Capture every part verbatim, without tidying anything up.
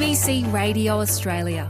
B C Radio Australia.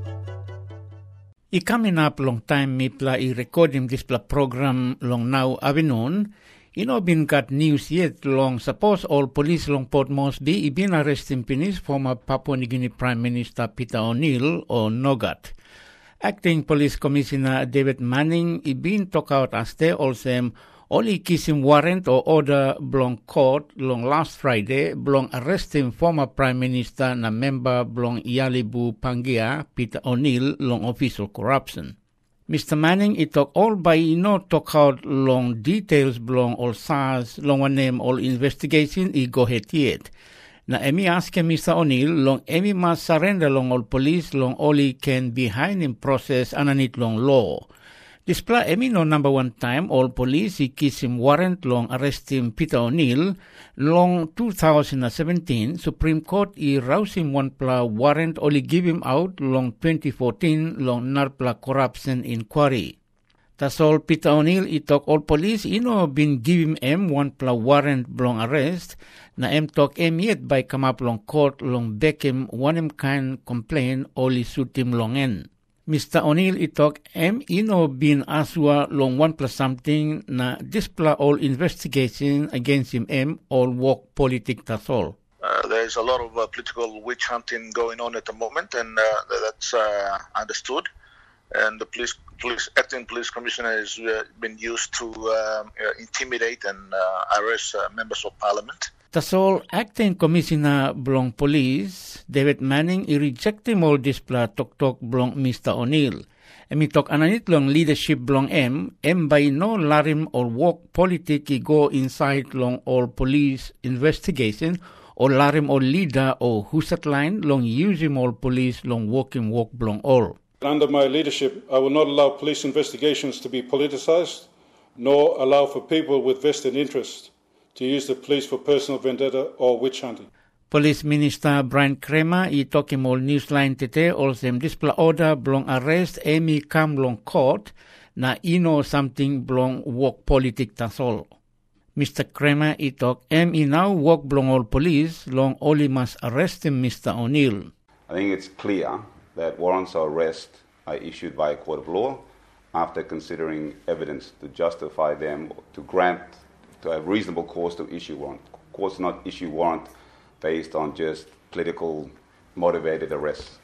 I coming up long time mi pla I recording this pla program long now avinon. I no been got news yet long suppose all police long Port Moresby I been arresting pinis former Papua New Guinea Prime Minister Peter O'Neill or Nogat. Acting Police Commissioner David Manning I been talk out as they also only kissing warrant or order belong court long last Friday belong arresting former Prime Minister na member belong Yalibu Pangia Peter O'Neill long official corruption. Mister Manning I talk all by no talk out long details belong all S A R S long one name all investigation I go ahead yet. Na emi ask Mister O'Neill long emi must surrender long all police long only can behind in process underneath long law. Displa emi no number one time all police I kiss him warrant long arresting Peter O'Neill long two thousand seventeen Supreme Court I rouse him one pla warrant only give him out long twenty fourteen long narpla corruption inquiry. That's all Peter O'Neill I talk all police I no been give him em one pla warrant long arrest na em talk em yet by come up long court long back him one em kind complain only suit him long end. Mister O'Neill I talk em I no been aswa long one plus something na displa all investigation against him em all work politic that's all. Uh, there's a lot of uh, political witch hunting going on at the moment, and uh, that's uh, understood. And the police, police acting police commissioner has uh, been used to um, uh, intimidate and uh, arrest uh, members of parliament. That's all acting commissioner belong police David Manning I reject him all this pla talk talk belong Mister O'Neill. And me talk ananit long leadership belong em em by no larim or walk politic I go inside long all police investigation or larim or leader or husat line long use him all police long walking walk belong all. Under my leadership, I will not allow police investigations to be politicized, nor allow for people with vested interest to use the police for personal vendetta or witch hunting. Police Minister Brian Kramer I talk him all newsline today also display order belong arrest Amy come long court na I know something belong work politic that's all. Mister Kramer I talk em I now work belong all police long only must arrest him Mister O'Neill. I think it's clear that warrants of arrest are issued by a court of law after considering evidence to justify them to grant to have reasonable cause to issue warrant. Courts not issue warrant based on just political motivated arrests.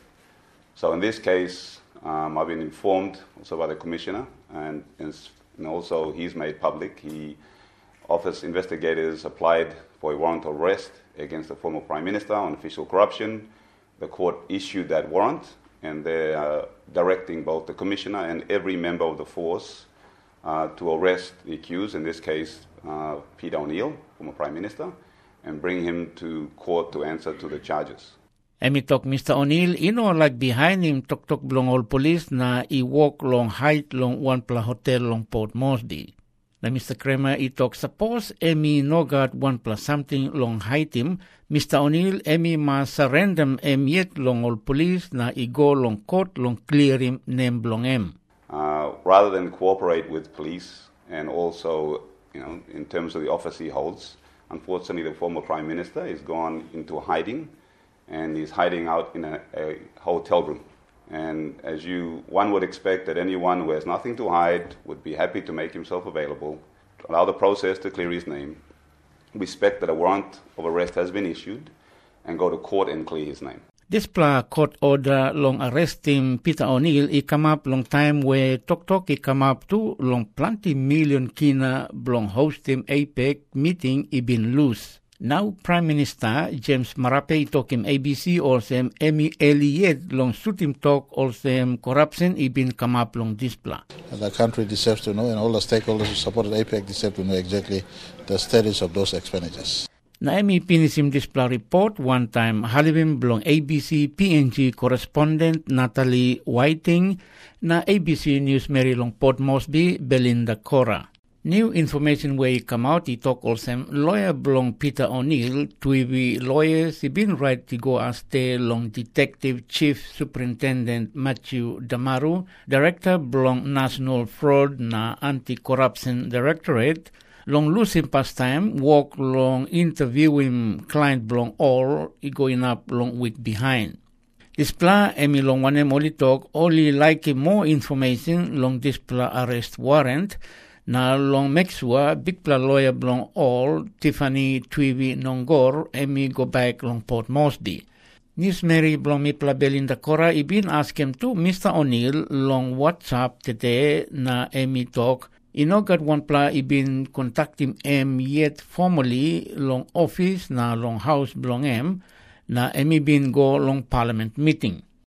So in this case, um, I've been informed also by the Commissioner, and, and also he's made public. He, office investigators applied for a warrant of arrest against the former Prime Minister on official corruption. The court issued that warrant, and they're uh, directing both the Commissioner and every member of the force uh, to arrest the accused, in this case, uh, Peter O'Neill, former Prime Minister, and bring him to court to answer to the charges. Emi talk Mister O'Neill, you know, like behind him, talk talk belong all police, na I walk long height long one pla hotel long Port Moresby. Na Mister Kramer, I talk suppose Emi no got one plus something long height him, Mister O'Neill, Emi ma surrender em yet long all police, na I go long court long clear him name belong em. Uh, rather than cooperate with police and also, you know, in terms of the office he holds, unfortunately the former Prime Minister is gone into hiding, and he's hiding out in a, a hotel room. And as you, one would expect that anyone who has nothing to hide would be happy to make himself available, to allow the process to clear his name, respect that a warrant of arrest has been issued, and go to court and clear his name. This pla court order long arresting Peter O'Neill, it come up long time where Tok Tok it come up to long plenty million kina long host him APEC meeting it been loose. Now Prime Minister James Marape talk him A B C also Emi Elliot long suit him talk also corruption it been come up long this pla. The country deserves to know, and all the stakeholders who supported APEC deserve to know exactly the status of those expenditures. Na emi pinisim displa report one time halibim belong A B C P N G correspondent Natalie Whiting na A B C News Mary long Port Moresby Belinda Cora. New information where come out he talk also lawyer belong Peter O'Neill to be lawyers he been right to go as the long Detective Chief Superintendent Matthew Damaru, Director belong National Fraud na Anti-Corruption Directorate. Long losing past time, walk long interviewing client belong all, he going up long week behind. Displa emi long wane molitok only like more information long displa arrest warrant na long mexua bigpla lawyer blong all Tiffany Twiwi Nongor emi go back long Port Moresby. Nis Mary blong mipla Belinda Cora ibin ask him to Mister O'Neill long WhatsApp today na emi talk. Inogat one pla ibin contact him em yet formally long office na long house blong em na emi bin go long parliament meeting.